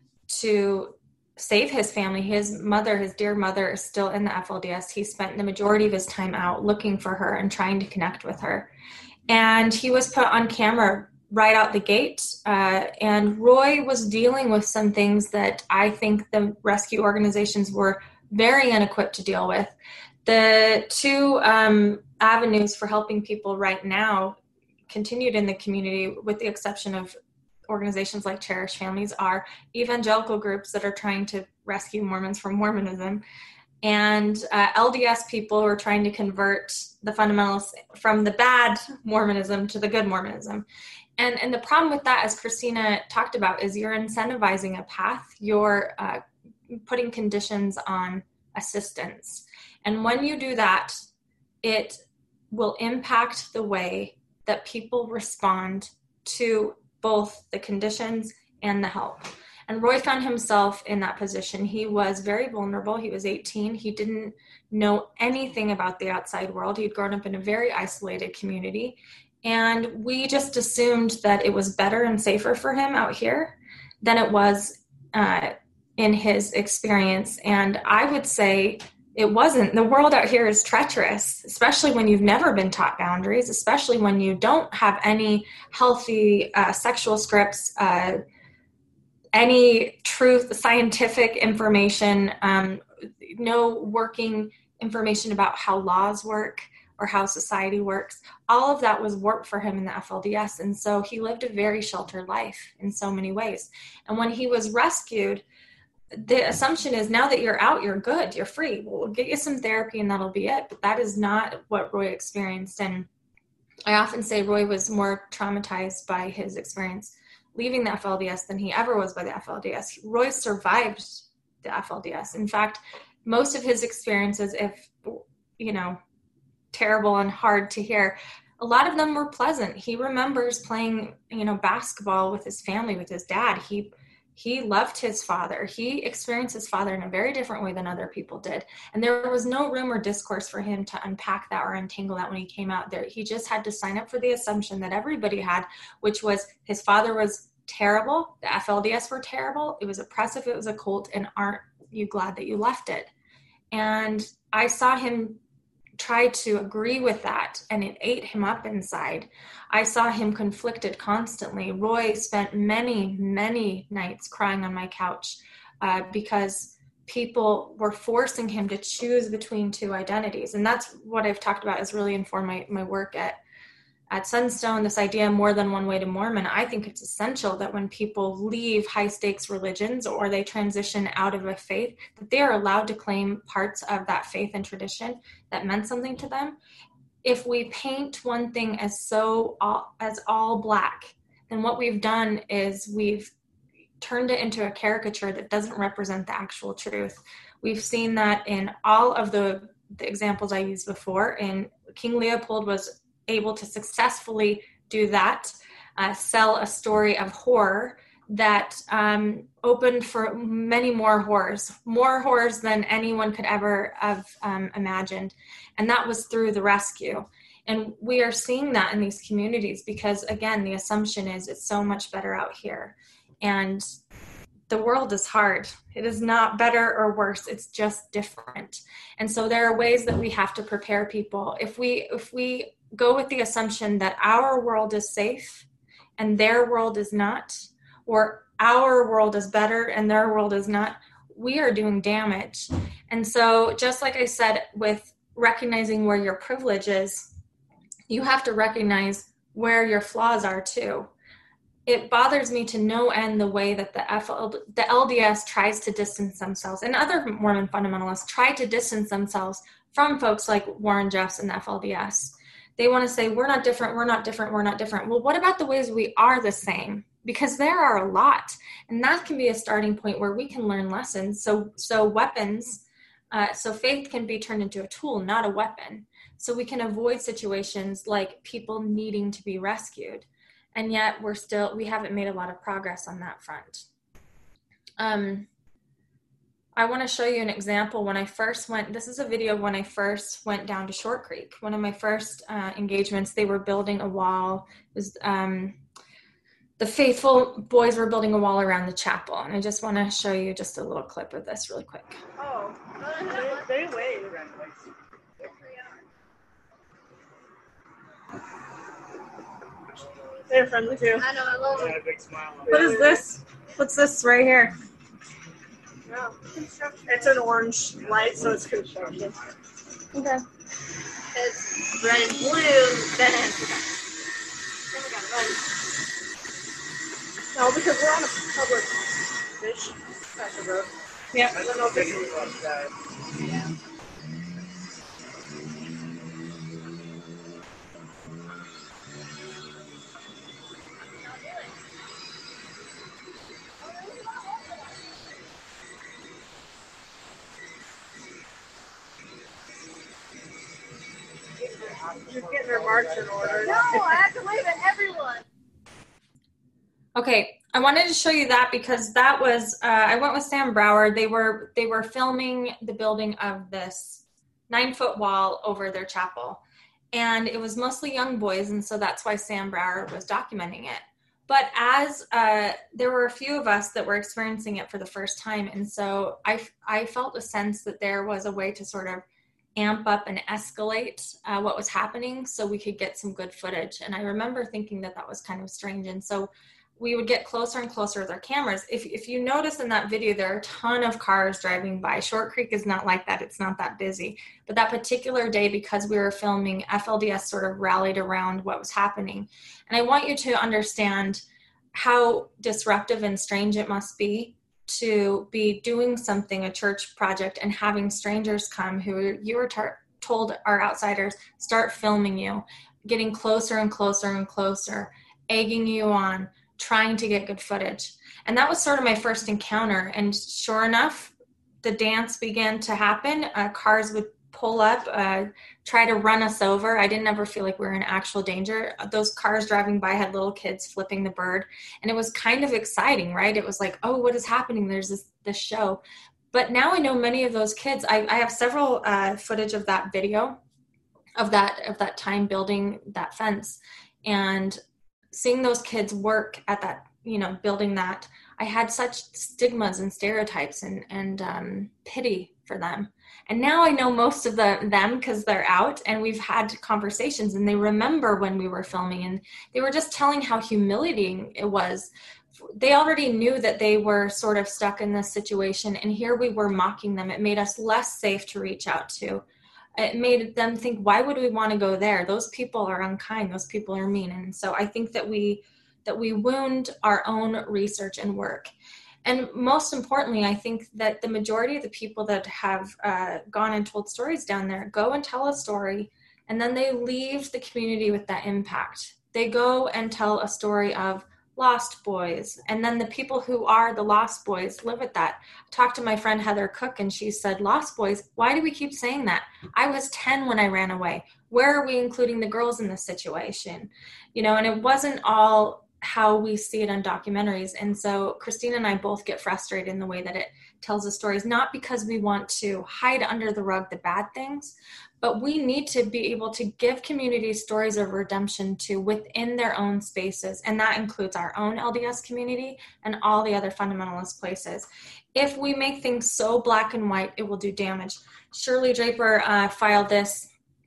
save his family. His mother, his dear mother, is still in the FLDS. He spent the majority of his time out looking for her and trying to connect with her. And he was put on camera right out the gate. And Roy was dealing with some things that I think the rescue organizations were very unequipped to deal with. The two avenues for helping people right now continued in the community, with the exception of organizations like Cherish Families, are evangelical groups that are trying to rescue Mormons from Mormonism, and LDS people who are trying to convert the fundamentalists from the bad Mormonism to the good Mormonism. And the problem with that, as Christina talked about, is you're incentivizing a path. You're putting conditions on assistance. And when you do that, it will impact the way that people respond to both the conditions and the help. And Roy found himself in that position. He was very vulnerable. He was 18. He didn't know anything about the outside world. He'd grown up in a very isolated community. And we just assumed that it was better and safer for him out here than it was in his experience. And I would say it wasn't. The world out here is treacherous, especially when you've never been taught boundaries, especially when you don't have any healthy sexual scripts, any truth, scientific information, no working information about how laws work or how society works. All of that was warped for him in the FLDS. And so he lived a very sheltered life in so many ways. And when he was rescued, the assumption is now that you're out, you're good, you're free. We'll get you some therapy and that'll be it. But that is not what Roy experienced. And I often say Roy was more traumatized by his experience leaving the FLDS than he ever was by the FLDS. Roy survived the FLDS. In fact, most of his experiences, if, terrible and hard to hear, a lot of them were pleasant. He remembers playing, basketball with his family, with his dad. He loved his father. He experienced his father in a very different way than other people did. And there was no room or discourse for him to unpack that or untangle that when he came out there. He just had to sign up for the assumption that everybody had, which was his father was terrible. The FLDS were terrible. It was oppressive. It was a cult. And aren't you glad that you left it? And I saw him try to agree with that, and it ate him up inside. I saw him conflicted constantly. Roy spent many, many nights crying on my couch because people were forcing him to choose between two identities. And that's what I've talked about has really informed my work at Sunstone, this idea more than one way to Mormon. I think it's essential that when people leave high stakes religions or they transition out of a faith, that they are allowed to claim parts of that faith and tradition that meant something to them. If we paint one thing as all black, then what we've done is we've turned it into a caricature that doesn't represent the actual truth. We've seen that in all of the examples I used before. And King Leopold was able to successfully do that, sell a story of horror that opened for many more horrors than anyone could ever have imagined. And that was through the rescue. And we are seeing that in these communities because, again, the assumption is it's so much better out here. And the world is hard. It is not better or worse. It's just different. And so there are ways that we have to prepare people. If we go with the assumption that our world is safe and their world is not, or our world is better and their world is not, we are doing damage. And so just like I said, with recognizing where your privilege is, you have to recognize where your flaws are too. It bothers me to no end the way that the LDS tries to distance themselves, and other Mormon fundamentalists try to distance themselves from folks like Warren Jeffs and the FLDS. They want to say, we're not different, we're not different, we're not different. Well, what about the ways we are the same? Because there are a lot. And that can be a starting point where we can learn lessons. So weapons, so faith can be turned into a tool, not a weapon. So we can avoid situations like people needing to be rescued. And yet we haven't made a lot of progress on that front. I want to show you an example. When I first went, this is a video when I first went down to Short Creek. One of my first engagements, they were building a wall. It was the faithful boys were building a wall around the chapel. And I just want to show you just a little clip of this really quick. Oh, they wave. They're friendly too. I know, I love They it. had a big smile on What is this? What's this right here? No. It's an orange light, so it's construction. Okay. It's red and blue, then we got red. No, because we're on a public fish special road. Yep. I don't know if this is like that. She's getting her marks in order. No, I have to wave at everyone. Okay, I wanted to show you that because that was I went with Sam Brower. They were filming the building of this 9-foot wall over their chapel, and it was mostly young boys, and so that's why Sam Brower was documenting it. But as there were a few of us that were experiencing it for the first time, and so I felt a sense that there was a way to sort of amp up and escalate what was happening so we could get some good footage. And I remember thinking that was kind of strange, and so we would get closer and closer with our cameras. If you notice in that video, there are a ton of cars driving by. Short Creek is not like that. It's not that busy. But that particular day, because we were filming, FLDS sort of rallied around what was happening. And I want you to understand how disruptive and strange it must be to be doing something, a church project, and having strangers come who you were told are outsiders, start filming you, getting closer and closer and closer, egging you on, trying to get good footage. And that was sort of my first encounter. And sure enough, the dance began to happen. Cars would pull up, try to run us over. I didn't ever feel like we were in actual danger. Those cars driving by had little kids flipping the bird. And it was kind of exciting, right? It was like, oh, what is happening? There's this show. But now I know many of those kids. I have several footage of that video of that time building that fence. And seeing those kids work at that, building that, I had such stigmas and stereotypes and pity for them. And now I know most of them because they're out, and we've had conversations, and they remember when we were filming, and they were just telling how humiliating it was. They already knew that they were sort of stuck in this situation, and here we were mocking them. It made us less safe to reach out to. It made them think, why would we want to go there? Those people are unkind. Those people are mean. And so I think that we wound our own research and work. And most importantly, I think that the majority of the people that have gone and told stories down there go and tell a story, and then they leave the community with that impact. They go and tell a story of lost boys, and then the people who are the lost boys live with that. I talked to my friend Heather Cook, and she said, lost boys, why do we keep saying that? I was 10 when I ran away. Where are we including the girls in this situation? And it wasn't all how we see it on documentaries. And so Christina and I both get frustrated in the way that it tells the stories, not because we want to hide under the rug the bad things, but we need to be able to give communities stories of redemption to within their own spaces. And that includes our own LDS community and all the other fundamentalist places. If we make things so black and white, it will do damage. Shirley Draper filed this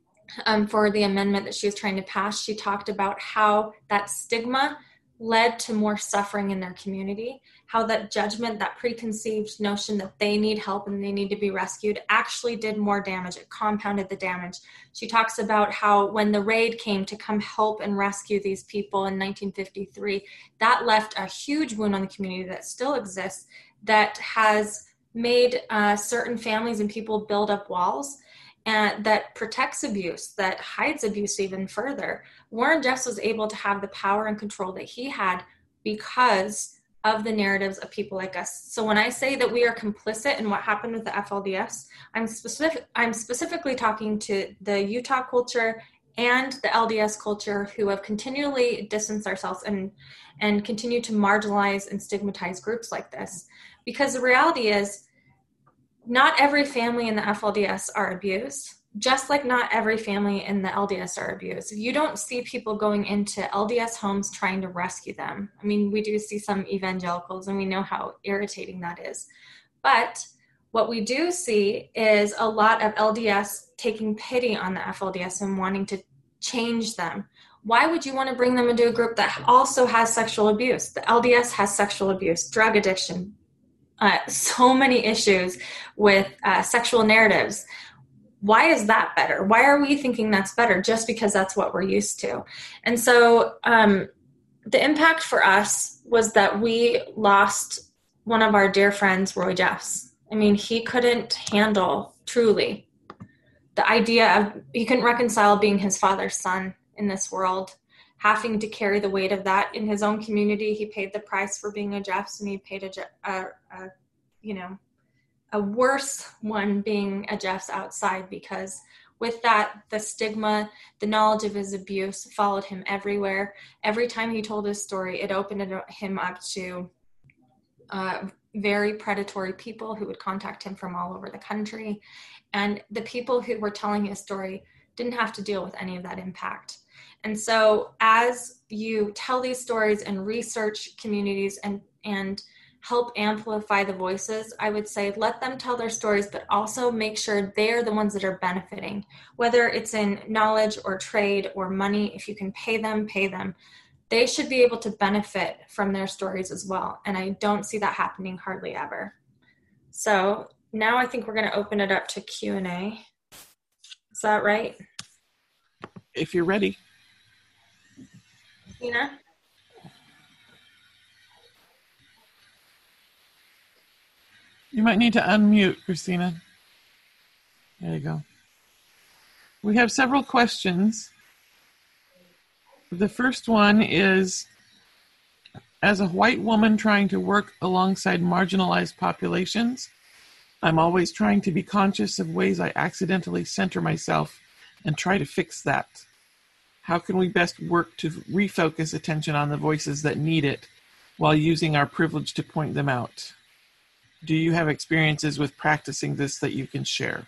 for the amendment that she was trying to pass. She talked about how that stigma led to more suffering in their community, how that judgment, that preconceived notion that they need help and they need to be rescued actually did more damage. It compounded the damage. She talks about how when the raid came to come help and rescue these people in 1953, that left a huge wound on the community that still exists, that has made certain families and people build up walls and that protects abuse, that hides abuse even further. Warren Jeffs was able to have the power and control that he had because of the narratives of people like us. So when I say that we are complicit in what happened with the FLDS, I'm specifically talking to the Utah culture and the LDS culture who have continually distanced ourselves and continue to marginalize and stigmatize groups like this. Because the reality is, not every family in the FLDS are abused, just like not every family in the LDS are abused. You don't see people going into LDS homes trying to rescue them. I mean, we do see some evangelicals, and we know how irritating that is. But what we do see is a lot of LDS taking pity on the FLDS and wanting to change them. Why would you want to bring them into a group that also has sexual abuse? The LDS has sexual abuse, drug addiction, so many issues with sexual narratives. Why is that better? Why are we thinking that's better just because that's what we're used to? And so the impact for us was that we lost one of our dear friends, Roy Jeffs. I mean, he couldn't handle truly the idea of, he couldn't reconcile being his father's son in this world, having to carry the weight of that in his own community. He paid the price for being a Jeffs, and he paid a worse one being a Jeffs outside, because with that, the stigma, the knowledge of his abuse followed him everywhere. Every time he told his story, it opened him up to very predatory people who would contact him from all over the country. And the people who were telling his story didn't have to deal with any of that impact. And so as you tell these stories and research communities and help amplify the voices, I would say let them tell their stories, but also make sure they're the ones that are benefiting, whether it's in knowledge or trade or money. If you can pay them, pay them. They should be able to benefit from their stories as well. And I don't see that happening hardly ever. So now I think we're going to open it up to Q&A. Is that right? If you're ready. Tina? You might need to unmute, Christina. There you go. We have several questions. The first one is, as a white woman trying to work alongside marginalized populations, I'm always trying to be conscious of ways I accidentally center myself and try to fix that. How can we best work to refocus attention on the voices that need it while using our privilege to point them out? Do you have experiences with practicing this that you can share?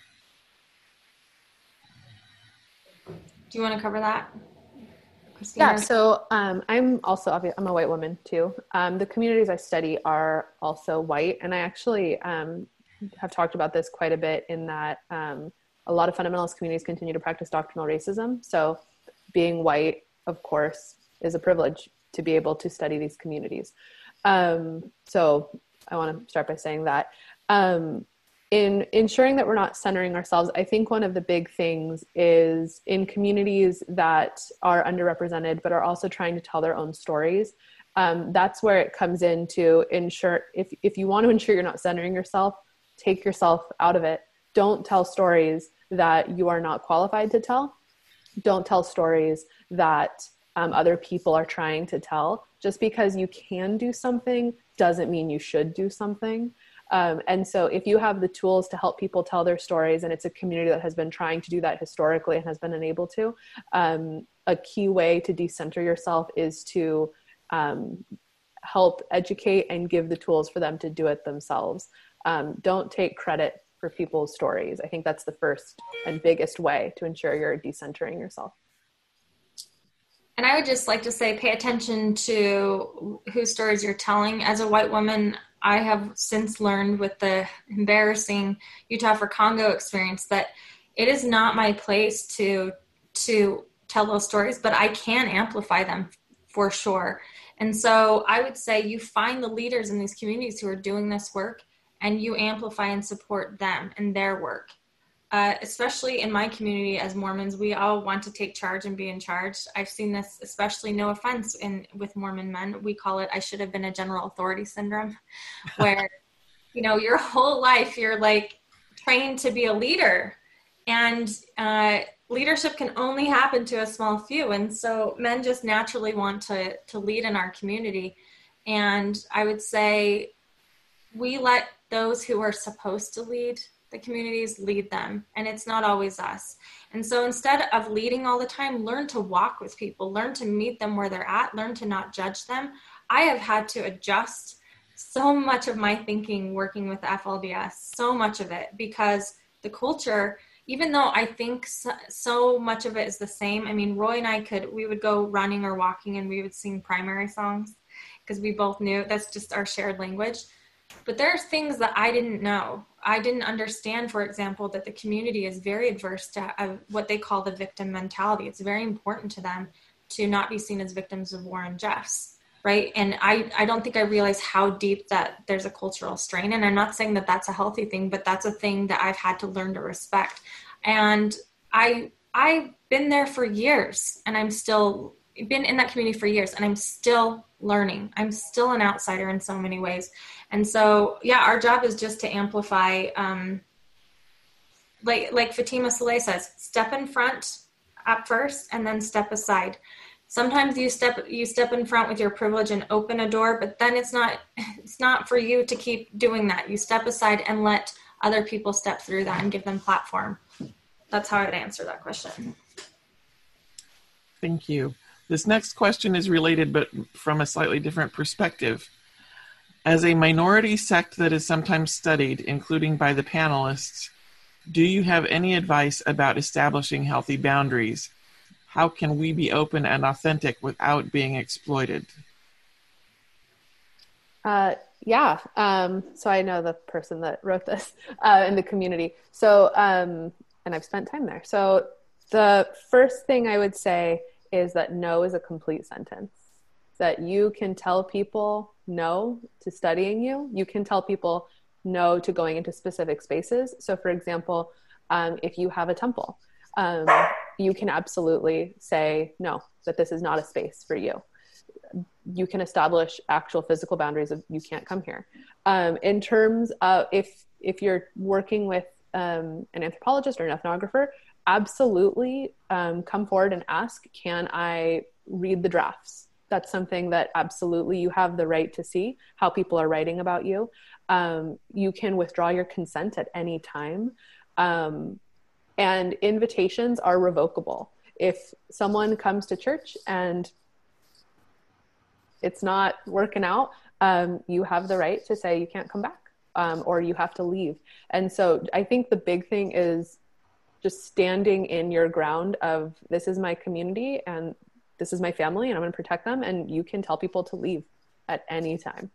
Do you want to cover that, Christina? Yeah, so I'm a white woman too. The communities I study are also white, and I actually have talked about this quite a bit in that a lot of fundamentalist communities continue to practice doctrinal racism. So being white, of course, is a privilege to be able to study these communities. So I want to start by saying that in ensuring that we're not centering ourselves, I think one of the big things is in communities that are underrepresented, but are also trying to tell their own stories. That's where it comes in to ensure, if you want to ensure you're not centering yourself, take yourself out of it. Don't tell stories that you are not qualified to tell. Don't tell stories that other people are trying to tell. Just because you can do something doesn't mean you should do something. And so if you have the tools to help people tell their stories, and it's a community that has been trying to do that historically and has been unable to, a key way to decenter yourself is to help educate and give the tools for them to do it themselves. Don't take credit for people's stories. I think that's the first and biggest way to ensure you're decentering yourself. And I would just like to say, pay attention to whose stories you're telling. As a white woman, I have since learned with the embarrassing Utah for Congo experience that it is not my place to tell those stories, but I can amplify them for sure. And so I would say you find the leaders in these communities who are doing this work, and you amplify and support them and their work. Especially in my community as Mormons, we all want to take charge and be in charge. I've seen this, especially, no offense, with Mormon men. We call it, I should have been a general authority syndrome, where, your whole life you're like trained to be a leader, and leadership can only happen to a small few. And so men just naturally want to lead in our community. And I would say we let those who are supposed to lead the communities lead them, and it's not always us. And so instead of leading all the time, learn to walk with people, learn to meet them where they're at, learn to not judge them. I have had to adjust so much of my thinking working with FLDS, so much of it, because the culture, even though I think so much of it is the same. I mean, Roy and I we would go running or walking and we would sing primary songs because we both knew that's just our shared language. But there are things that I didn't know. I didn't understand, for example, that the community is very adverse to what they call the victim mentality. It's very important to them to not be seen as victims of Warren Jeffs, right? And I don't think I realized how deep that there's a cultural strain. And I'm not saying that that's a healthy thing, but that's a thing that I've had to learn to respect. And I've been there for years, and been in that community for years, and I'm still learning. I'm still an outsider in so many ways. And so, yeah, our job is just to amplify, like Fatima Saleh says, step in front up first and then step aside. Sometimes you step in front with your privilege and open a door, but then it's not for you to keep doing that. You step aside and let other people step through that and give them platform. That's how I'd answer that question. Thank you. This next question is related, but from a slightly different perspective. As a minority sect that is sometimes studied, including by the panelists, do you have any advice about establishing healthy boundaries? How can we be open and authentic without being exploited? Yeah. So I know the person that wrote this in the community. So, and I've spent time there. So the first thing I would say is that no is a complete sentence. That you can tell people no to studying you. You can tell people no to going into specific spaces. So for example, if you have a temple, you can absolutely say no, that this is not a space for you. You can establish actual physical boundaries of you can't come here. In terms of if you're working with an anthropologist or an ethnographer, absolutely come forward and ask, can I read the drafts? That's something that absolutely you have the right to see how people are writing about you. You can withdraw your consent at any time. And invitations are revocable. If someone comes to church and it's not working out, you have the right to say you can't come back, or you have to leave. And so I think the big thing is just standing in your ground of this is my community and this is my family and I'm going to protect them, and you can tell people to leave at any time.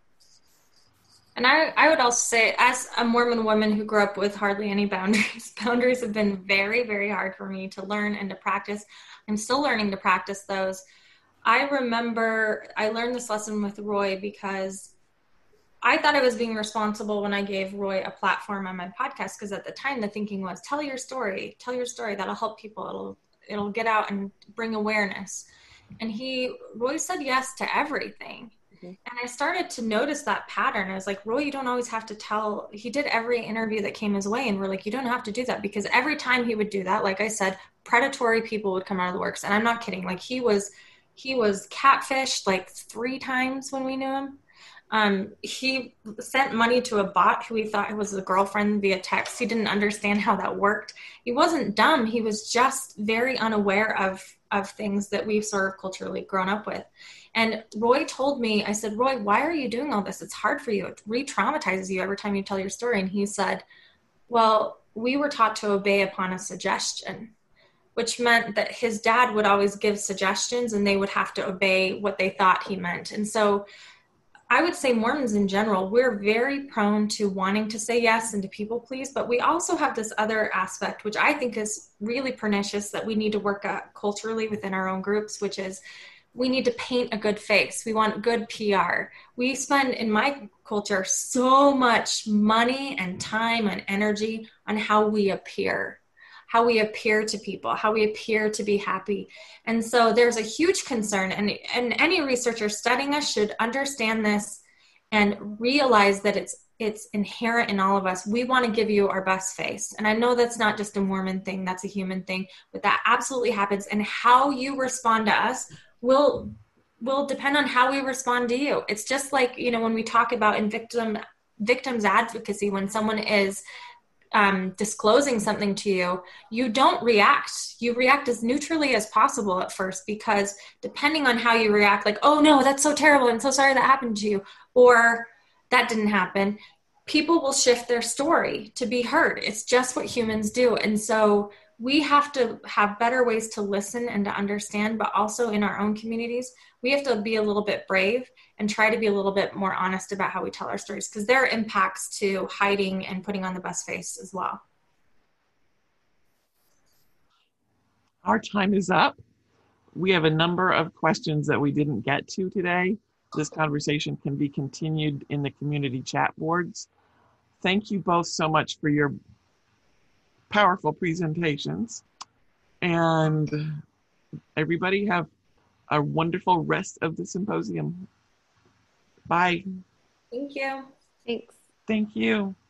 And I would also say, as a Mormon woman who grew up with hardly any boundaries, boundaries have been very, very hard for me to learn and to practice. I'm still learning to practice those. I remember I learned this lesson with Roy because I thought I was being responsible when I gave Roy a platform on my podcast, because at the time the thinking was, tell your story, that'll help people, it'll get out and bring awareness. And Roy said yes to everything. And I started to notice that pattern. I was like, Roy, you don't always have to tell. He did every interview that came his way, and we're like, you don't have to do that, because every time he would do that, like I said, predatory people would come out of the works. And I'm not kidding. Like he was catfished like 3 times when we knew him. He sent money to a bot who he thought was a girlfriend via text. He didn't understand how that worked. He wasn't dumb. He was just very unaware of things that we've sort of culturally grown up with. And Roy told me, I said, Roy, why are you doing all this? It's hard for you. It re-traumatizes you every time you tell your story. And he said, well, we were taught to obey upon a suggestion, which meant that his dad would always give suggestions and they would have to obey what they thought he meant. And so I would say Mormons in general, we're very prone to wanting to say yes and to people please, but we also have this other aspect, which I think is really pernicious, that we need to work at culturally within our own groups, which is we need to paint a good face. We want good PR. We spend, in my culture, so much money and time and energy on how we appear to people, how we appear to be happy. And so there's a huge concern, and any researcher studying us should understand this and realize that it's inherent in all of us. We want to give you our best face. And I know that's not just a Mormon thing, that's a human thing, but that absolutely happens. And how you respond to us will depend on how we respond to you. It's just like, when we talk about in victims advocacy, when someone is disclosing something to you, you don't react. You react as neutrally as possible at first, because depending on how you react, like, oh no, that's so terrible, I'm so sorry that happened to you, or that didn't happen. People will shift their story to be heard. It's just what humans do. And so we have to have better ways to listen and to understand, but also in our own communities, we have to be a little bit brave and try to be a little bit more honest about how we tell our stories, because there are impacts to hiding and putting on the best face as well. Our time is up. We have a number of questions that we didn't get to today. This conversation can be continued in the community chat boards. Thank you both so much for your powerful presentations. And everybody have a wonderful rest of the symposium. Bye. Thank you. Thanks. Thank you.